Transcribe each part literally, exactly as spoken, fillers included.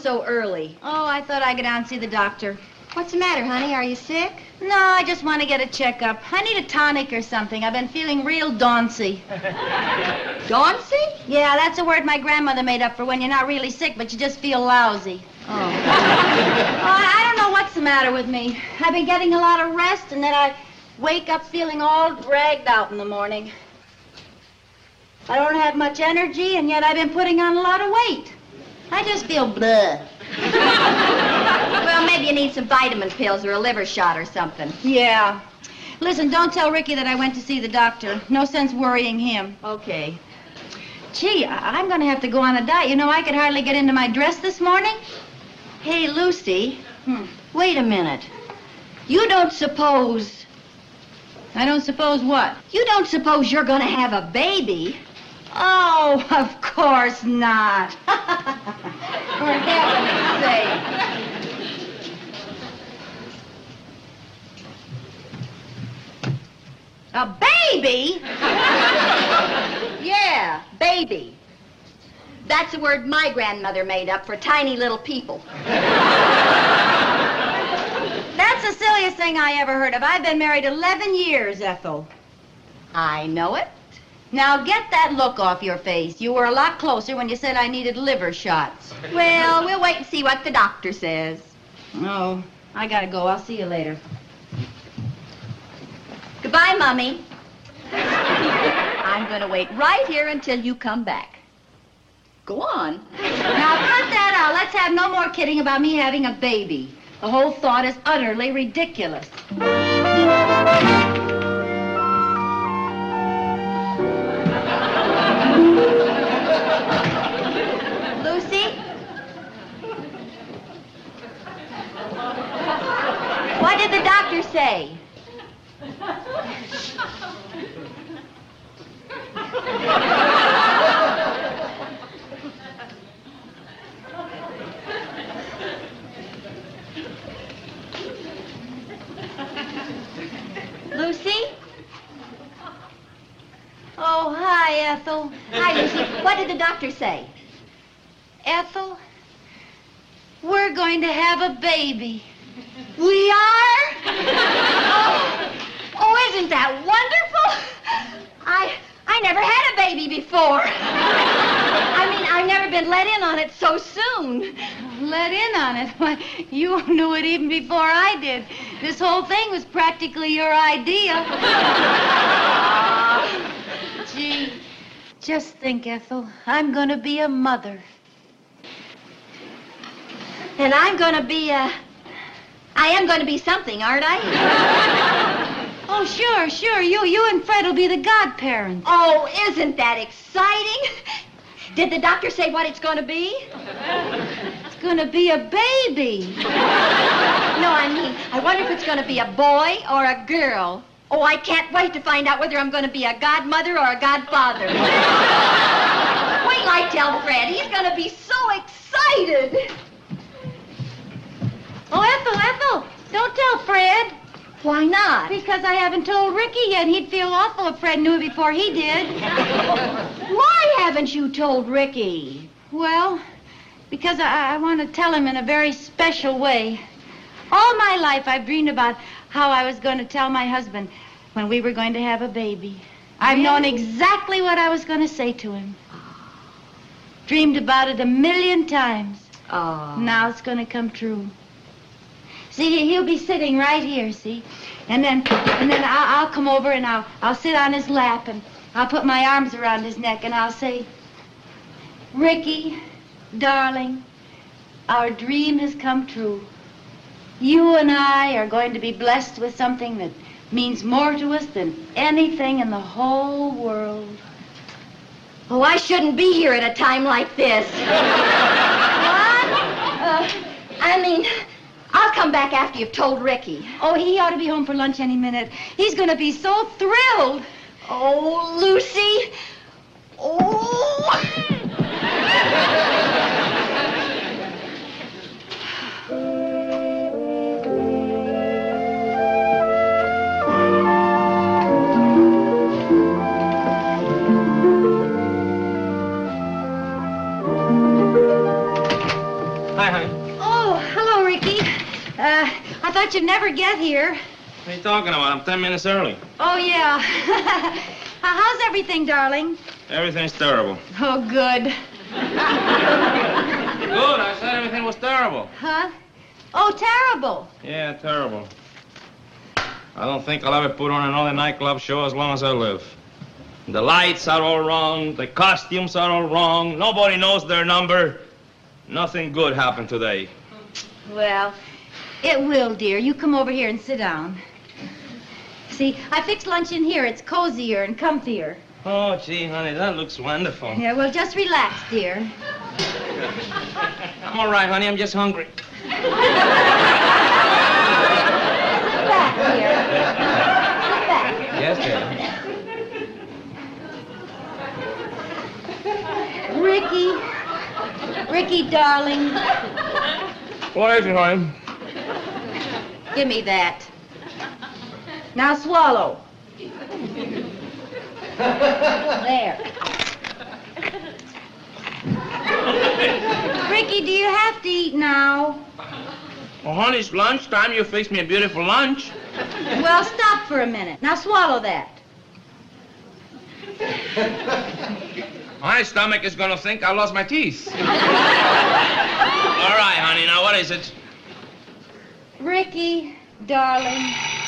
so early? Oh, I thought I'd go down and see the doctor. What's the matter, honey? Are you sick? No, I just want to get a checkup. I need a tonic or something. I've been feeling real dauncy. Dauncy? Yeah, that's a word my grandmother made up for when you're not really sick, but you just feel lousy. Oh. Oh, I, I don't know what's the matter with me. I've been getting a lot of rest, and then I wake up feeling all dragged out in the morning. I don't have much energy, and yet I've been putting on a lot of weight. I just feel blah. Well, maybe you need some vitamin pills or a liver shot or something. Yeah. Listen, don't tell Ricky that I went to see the doctor. No sense worrying him. Okay. Gee, I- I'm going to have to go on a diet. You know, I could hardly get into my dress this morning. Hey, Lucy. Hmm. Wait a minute. You don't suppose... I don't suppose what? You don't suppose you're going to have a baby? Oh, of course not. For heaven's sake. A baby? Yeah, baby. That's the word my grandmother made up for tiny little people. That's the silliest thing I ever heard of. I've been married eleven years, Ethel. I know it. Now get that look off your face. You were a lot closer when you said I needed liver shots. Well, we'll wait and see what the doctor says. Oh, I gotta go. I'll see you later. Goodbye, Mummy. I'm going to wait right here until you come back. Go on. Now cut that out. Let's have no more kidding about me having a baby. The whole thought is utterly ridiculous. Lucy? What did the doctor say? Lucy? Oh, hi, Ethel. Hi, Lucy. What did the doctor say? Ethel, we're going to have a baby. We are? Oh, oh, isn't that wonderful? I I never had a baby before. I mean, I've never been let in on it so soon. Let in on it? Why, you knew it even before I did. This whole thing was practically your idea. Gee, just think, Ethel. I'm going to be a mother. And I'm going to be a... I am going to be something, aren't I? Oh, sure, sure. You, you and Fred will be the godparents. Oh, isn't that exciting? Did the doctor say what it's going to be? It's going to be a baby. No, I mean, I wonder if it's going to be a boy or a girl. Oh, I can't wait to find out whether I'm going to be a godmother or a godfather. Wait till I tell Fred. He's going to be so excited. Oh, Ethel, Ethel, don't tell Fred. Why not? Because I haven't told Ricky yet. He'd feel awful if Fred knew it before he did. Why haven't you told Ricky? Well, because I, I want to tell him in a very special way. All my life I've dreamed about how I was going to tell my husband when we were going to have a baby. I've Really? known exactly what I was going to say to him. Dreamed about it a million times. Oh. Now it's going to come true. See, he'll be sitting right here, see? And then and then I'll, I'll come over and I'll, I'll sit on his lap and I'll put my arms around his neck and I'll say, Ricky, darling, our dream has come true. You and I are going to be blessed with something that means more to us than anything in the whole world. Oh, I shouldn't be here at a time like this. What? Uh, I mean... I'll come back after you've told Ricky. Oh, he ought to be home for lunch any minute. He's going to be so thrilled. Oh, Lucy. Oh. Hi, honey. thought you'd never get here. What are you talking about? I'm ten minutes early. Oh, yeah. How's everything, darling? Everything's terrible. Oh, good. Good, I said everything was terrible. Huh? Oh, terrible. Yeah, terrible. I don't think I'll ever put on another nightclub show as long as I live. The lights are all wrong, the costumes are all wrong, nobody knows their number. Nothing good happened today. Well, it will, dear. You come over here and sit down. See, I fixed lunch in here. It's cozier and comfier. Oh, gee, honey, that looks wonderful. Yeah, well, just relax, dear. I'm all right, honey, I'm just hungry. Sit back, dear. Sit back. Yes, dear. Ricky. Ricky, darling. What is it, honey? Give me that. Now swallow. There. Ricky, do you have to eat now? Well, honey, it's lunchtime. You fixed me a beautiful lunch. Well, stop for a minute. Now swallow that. My stomach is gonna think I lost my teeth. All right, honey, now what is it? Ricky, darling.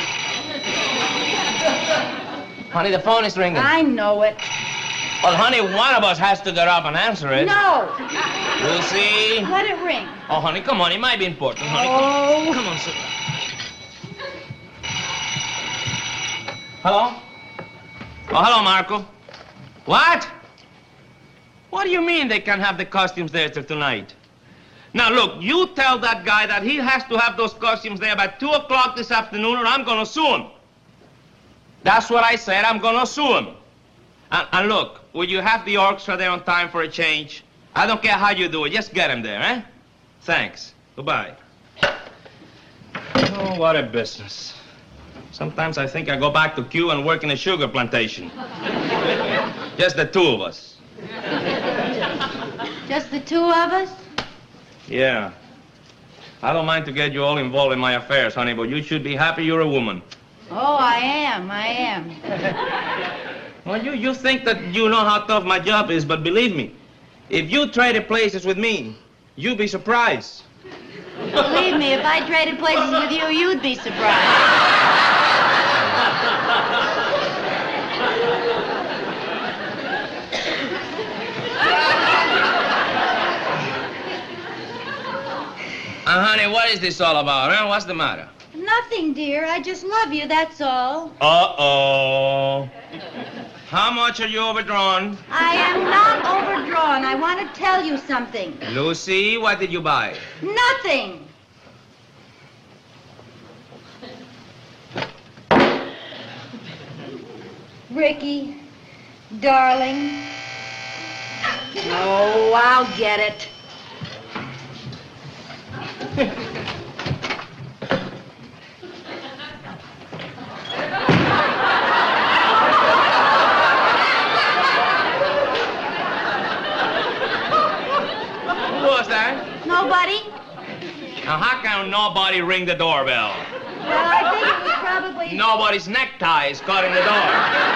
Honey, the phone is ringing. I know it. Well, honey, one of us has to get up and answer it. No. Lucy. Let it ring. Oh, honey, come on. It might be important, honey. Oh. Come on, sit. Hello? Oh, hello, Marco. What? What do you mean they can't have the costumes there till tonight? Now, look, you tell that guy that he has to have those costumes there by two o'clock this afternoon or I'm gonna sue him. That's what I said. I'm gonna sue him. And, and look, will you have the orchestra there on time for a change? I don't care how you do it. Just get him there, eh? Thanks. Goodbye. Oh, what a business. Sometimes I think I go back to Cuba and work in a sugar plantation. Just the two of us. Just the two of us? Yeah. I don't mind to get you all involved in my affairs, honey, but you should be happy you're a woman. Oh, I am. I am. Well, you, you think that you know how tough my job is, but believe me, if you traded places with me, you'd be surprised. Believe me, if I traded places with you, you'd be surprised. Uh, honey, what is this all about, huh? What's the matter? Nothing, dear. I just love you, that's all. Uh-oh. How much are you overdrawn? I am not overdrawn. I want to tell you something. Lucy, what did you buy? Nothing. Ricky, darling. Oh, I'll get it. Nobody? Now, how can nobody ring the doorbell? Well, I think it was probably... Nobody's necktie is caught in the door.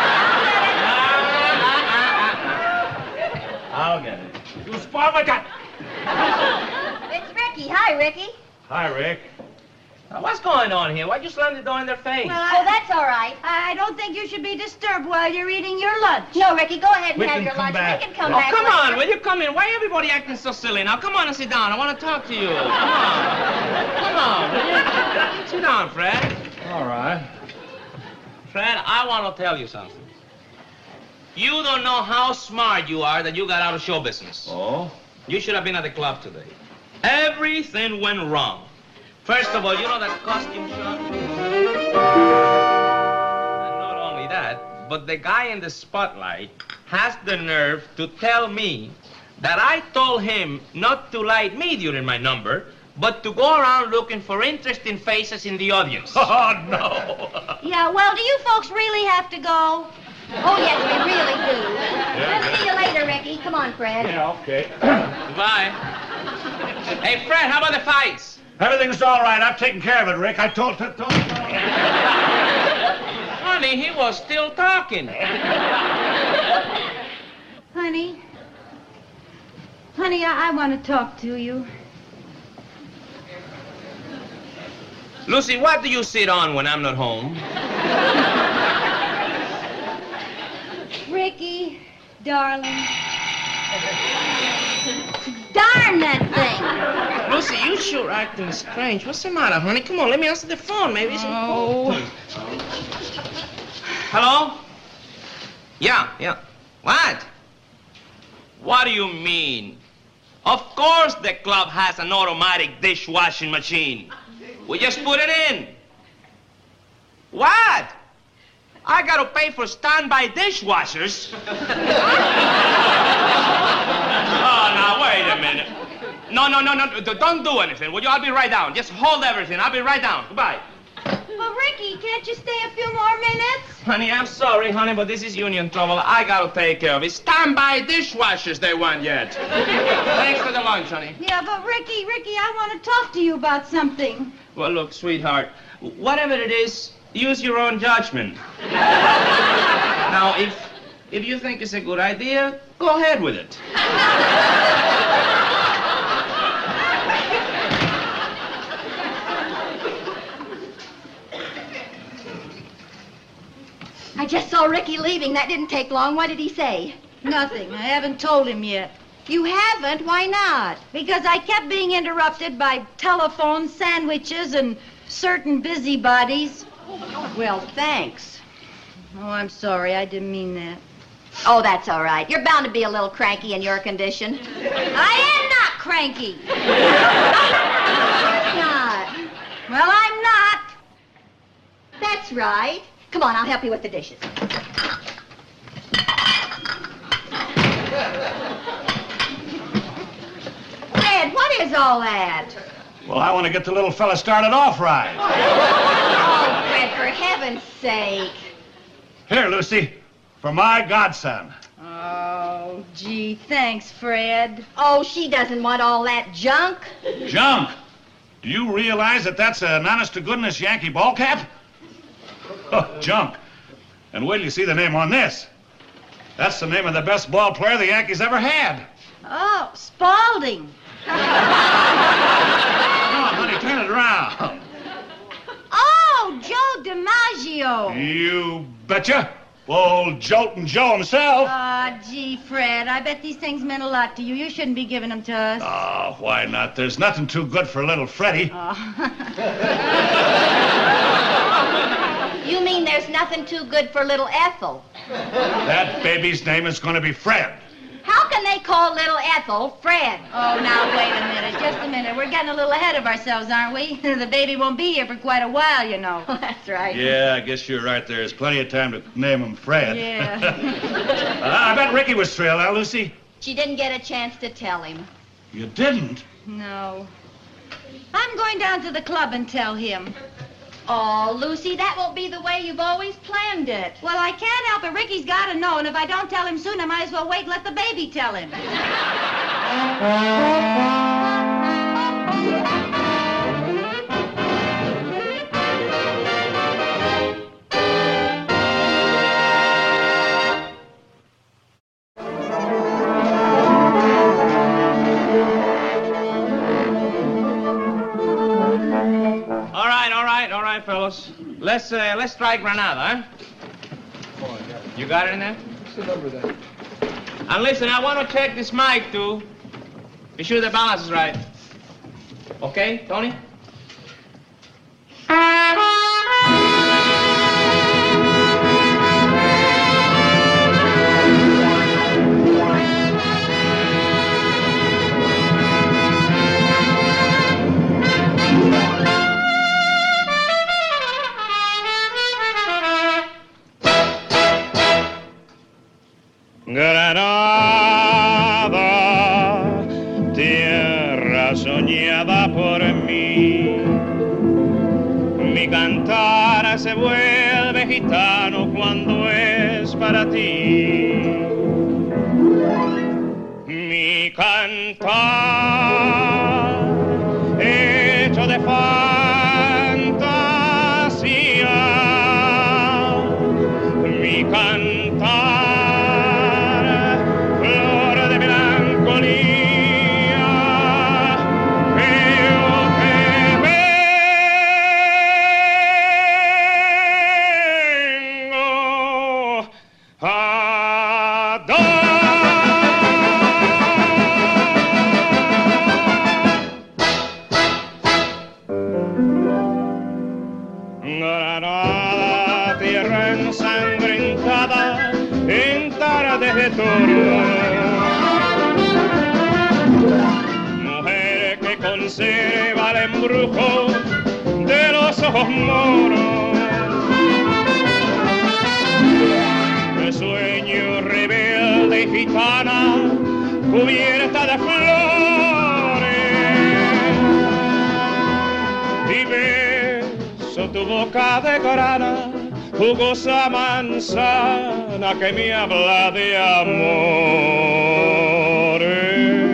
I'll get it. You spoiled my gun. It's Ricky. Hi, Ricky. Hi, Rick. Now, what's going on here? Why'd you slam the door in their face? Well, I, Oh, that's all right. I don't think you should be disturbed while you're eating your lunch. No, Ricky, go ahead and We have can your come lunch. back. We can come Oh, back. come later. on. Will you come in? Why are everybody acting so silly? Now, come on and sit down. I want to talk to you. Come on. Come on, will you? Sit down, Fred. All right. Fred, I want to tell you something. You don't know how smart you are that you got out of show business. Oh? You should have been at the club today. Everything went wrong. First of all, you know that costume shop? And not only that, but the guy in the spotlight has the nerve to tell me that I told him not to light me during my number, but to go around looking for interesting faces in the audience. Oh, no. Yeah, well, do you folks really have to go? Oh, yes, we really do. We'll see you later, Ricky. Come on, Fred. Yeah, okay. Goodbye. Hey, Fred, how about the fights? Everything's all right. I've taken care of it, Rick. I told... told, told Honey, he was still talking. Honey. Honey, I, I want to talk to you. Lucy, what do you sit on when I'm not home? Ricky, darling. Darn that thing. Lucy, you sure acting strange. What's the matter, honey? Come on, let me answer the phone. Maybe it's important. Hello? Yeah, yeah. What? What do you mean? Of course the club has an automatic dishwashing machine. We just put it in. What? I gotta pay for standby dishwashers? Oh, now, wait a minute. No, no, no, no, don't do anything, will you? I'll be right down. Just hold everything. I'll be right down. Goodbye. Well, Ricky, can't you stay a few more minutes? Honey, I'm sorry, honey, but this is union trouble. I gotta take care of it. Standby dishwashers they want yet. Thanks for the lunch, honey. Yeah, but Ricky, Ricky, I want to talk to you about something. Well, look, sweetheart, whatever it is, use your own judgment. Now, if if you think it's a good idea, go ahead with it. I just saw Ricky leaving. That didn't take long. What did he say? Nothing. I haven't told him yet. You haven't? Why not? Because I kept being interrupted by telephones, sandwiches, and certain busybodies. Well, thanks. Oh, I'm sorry. I didn't mean that. Oh, that's all right. You're bound to be a little cranky in your condition. I am not cranky. Not. Well, I'm not. That's right. Come on, I'll help you with the dishes. Fred, what is all that? Well, I want to get the little fella started off right. Oh, Fred, for heaven's sake. Here, Lucy, for my godson. Oh, gee, thanks, Fred. Oh, she doesn't want all that junk. Junk. Do you realize that that's an honest-to-goodness Yankee ball cap? Oh, junk. And wait till you see the name on this. That's the name of the best ball player the Yankees ever had. Oh, Spalding. Come on, honey, turn it around. Oh, Joe DiMaggio. You betcha. Old Joltin' Joe himself. Ah, gee, Fred, I bet these things meant a lot to you. You shouldn't be giving them to us. Oh, why not? There's nothing too good for little Freddie. Oh. You mean there's nothing too good for little Ethel? That baby's name is going to be Fred. How can they call little Ethel Fred? Oh, now, wait a minute. Just a minute. We're getting a little ahead of ourselves, aren't we? The baby won't be here for quite a while, you know. Oh, that's right. Yeah, I guess you're right. There's plenty of time to name him Fred. Yeah. uh, I bet Ricky was thrilled, huh, Lucy? She didn't get a chance to tell him. You didn't? No. I'm going down to the club and tell him. Oh, Lucy, that won't be the way you've always planned it. Well, I can't help it. Ricky's got to know, and if I don't tell him soon, I might as well wait and let the baby tell him. Fellas, let's uh, let's try Granada, huh? You got it in there? What's the number there? And listen, I want to check this mic too. Be sure the balance is right. Okay, Tony? Granada, tierra soñada por mí, mi cantar se vuelve gitano cuando es para ti. Mi cantar, hecho de cantar, flor de melancolía, que yo te vengo a dar. Granada, tierra ensangrentada en tardes de toro, mujer que conserva el embrujo de los ojos moros, de sueño rebelde y gitana cubierta de flores, y beso tu boca de grana, jugosa manzana que me habla de amores.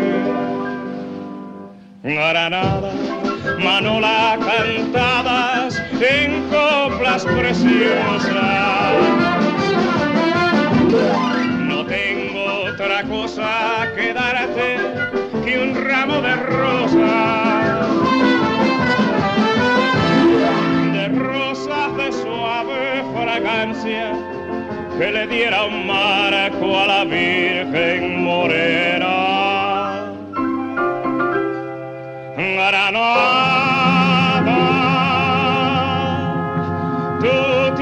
Granada, manola cantadas en coplas preciosas. No tengo otra cosa que darte que un ramo de rosas, de rosas de suave fragancia que le diera un marco a la Virgen Morena. Granada, tu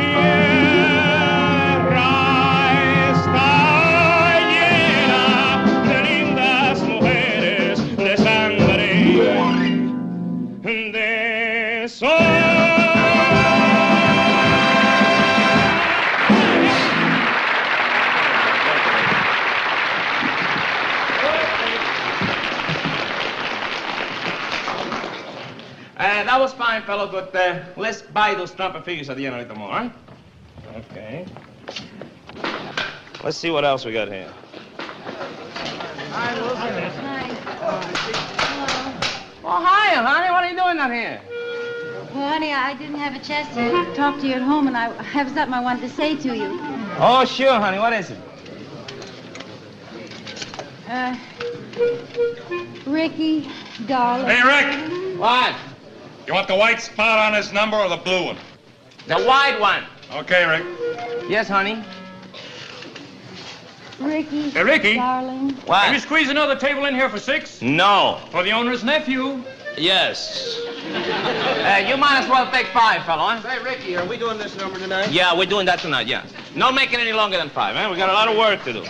tierra está llena de lindas mujeres, de sangre, de sol. Uh, that was fine, fellow, but uh, let's buy those trumpet figures at the end of it tomorrow, huh? Okay. Let's see what else we got here. Oh, hi, honey. What are you doing down here? Well, honey, I didn't have a chance to talk to you at home, and I have something I wanted to say to you. Oh, sure, honey. What is it? Uh, Ricky, darling. Hey, Rick, What? you want the white spot on this number or the blue one? The white one. Okay, Rick. Yes, honey. Ricky, Hey, Ricky. darling. What? Can you squeeze another table in here for six? No. For the owner's nephew. Yes. Uh, you might as well take five, fellow, huh? Say, Ricky, are we doing this number tonight? Yeah, we're doing that tonight, yeah. Not making any longer than five, huh? We got a lot of work to do.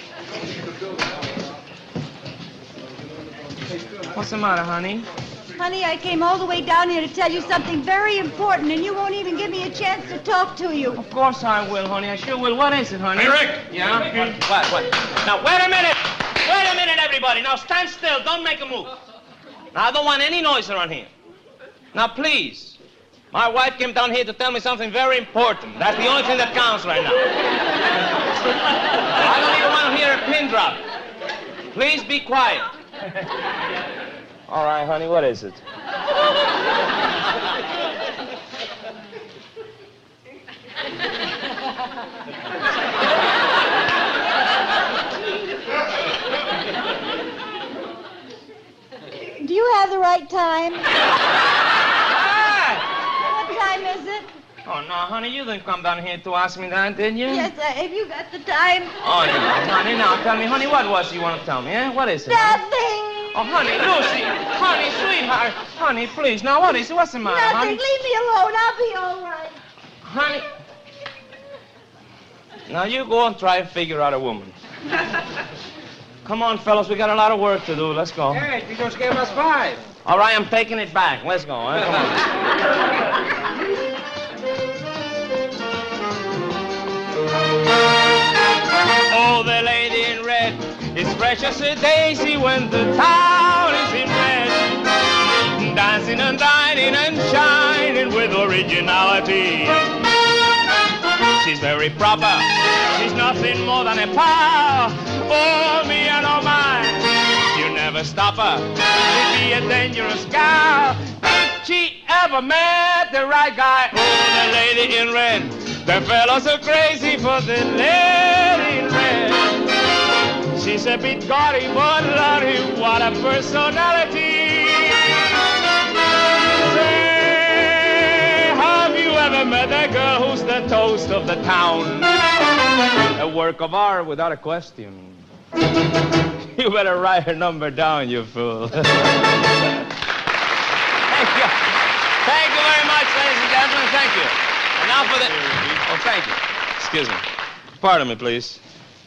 What's the matter, honey? Honey, I came all the way down here to tell you something very important, and you won't even give me a chance to talk to you. Of course I will, honey. I sure will. What is it, honey? Hey, Rick. Yeah? What, what? Now, wait a minute. Wait a minute, everybody. Now, stand still. Don't make a move. Now, I don't want any noise around here. Now, please. My wife came down here to tell me something very important. That's the only thing that counts right now. I don't even want to hear a pin drop. Please be quiet. All right, honey, what is it? Do you have the right time? Ah! What time is it? Oh, no, honey, you didn't come down here to ask me that, did you? Yes, uh, have you got the time? Oh, no, honey, now, tell me, honey, what was it you want to tell me, eh? What is it? honey? Nothing. Oh, honey, Lucy, honey, sweetheart, honey, please, now, what is it? What's the matter, Nothing. honey? Leave me alone. I'll be all right. Honey. Now, you go and try and figure out a woman. Come on, fellas, we got a lot of work to do. Let's go. Hey, you just gave us five. All right, I'm taking it back. Let's go, eh? Come on. Oh, the lady in red is fresh as a daisy when the town is in red. Dancing and dining and shining with originality. She's very proper. She's nothing more than a pal. Oh, me and oh, mine. You never stop her. She'd be a dangerous gal. If she ever met the right guy. Oh, the lady in red The fellows are crazy for the lady red. She's a bit gaudy, but Lottie, what a personality. Say, have you ever met a girl who's the toast of the town? A work of art without a question. You better write her number down, you fool. Thank you. Thank you very much, ladies and gentlemen. Thank you. And now for the... Oh, thank you. Excuse me. Pardon me, please.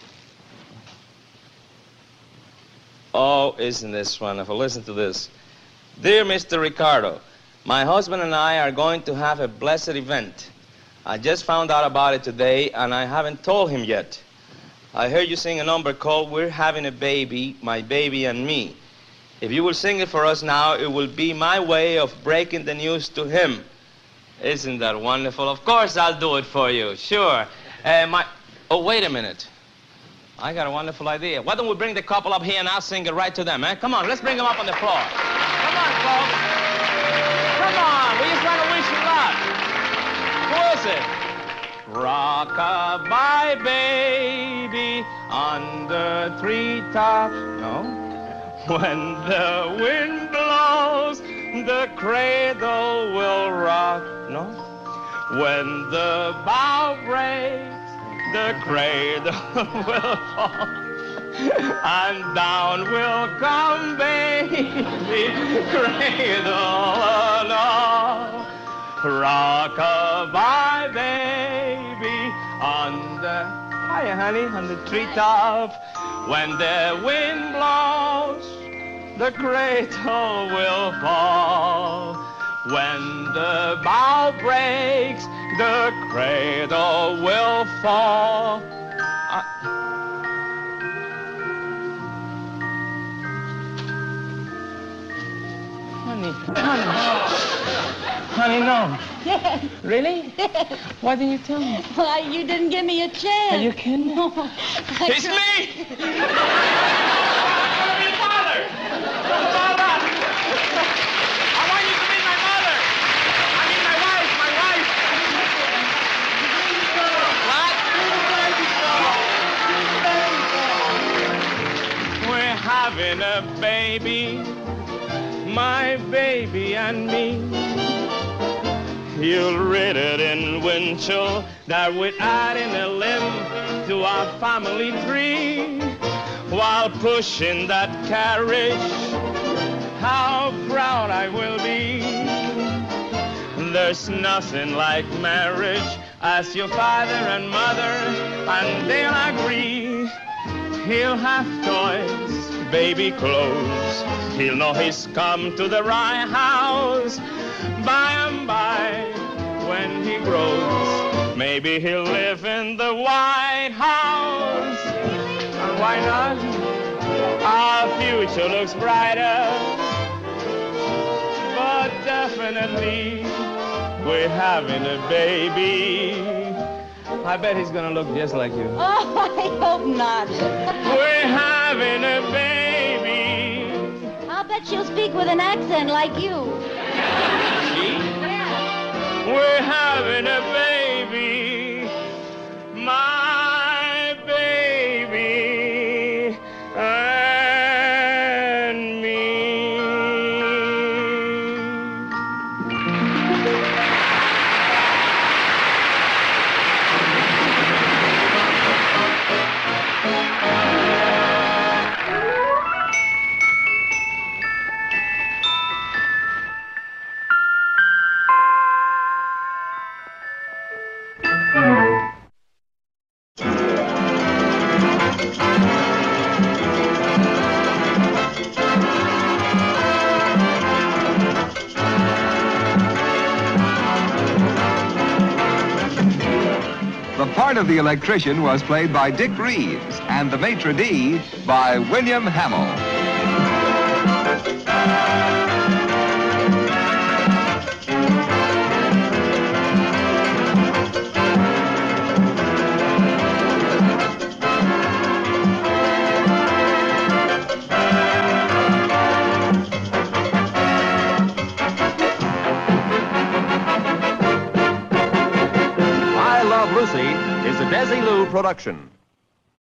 Oh, isn't this wonderful? Listen to this. Dear Mister Ricardo, my husband and I are going to have a blessed event. I just found out about it today, and I haven't told him yet. I heard you sing a number called We're Having a Baby, My Baby and Me. If you will sing it for us now, it will be my way of breaking the news to him. Isn't that wonderful? Of course I'll do it for you, sure. Uh, my... Oh, wait a minute. I got a wonderful idea. Why don't we bring the couple up here and I'll sing it right to them, eh? Come on, let's bring them up on the floor. Come on, folks. Come on, we just want to wish you luck. Who is it? Rock-a-bye, baby, under treetop. No? When the wind blows, the cradle will rock. No? When the bough breaks, the cradle will fall. And down will come baby, cradle and all. Rock-a-bye, baby, on the, hiya, honey, on the treetop. When the wind blows, the cradle will fall. When the bough breaks, the cradle will fall. Uh, honey, honey. Honey, no. Yes. Really? Yes. Why didn't you tell me? Why, you didn't give me a chance. Are you kidding? No. It's me! I'm gonna be a father! Father! I want you to be my mother! I mean my wife, my wife! What? We're having a baby, my baby and me. You'll read it in Winchell that we're adding a limb to our family tree. While pushing that carriage, how proud I will be. There's nothing like marriage. Ask your father and mother, and they'll agree. He'll have toys, baby clothes. He'll know he's come to the right house. By and by, when he grows, maybe he'll live in the White House. And why not? Our future looks brighter. But definitely, we're having a baby. I bet he's gonna look just like you. Oh, I hope not. We're having a baby. I'll bet she'll speak with an accent like you. We're having a baby, my baby and me. The part of the electrician was played by Dick Reeves and the maitre d' by William Hamill. Desilu production.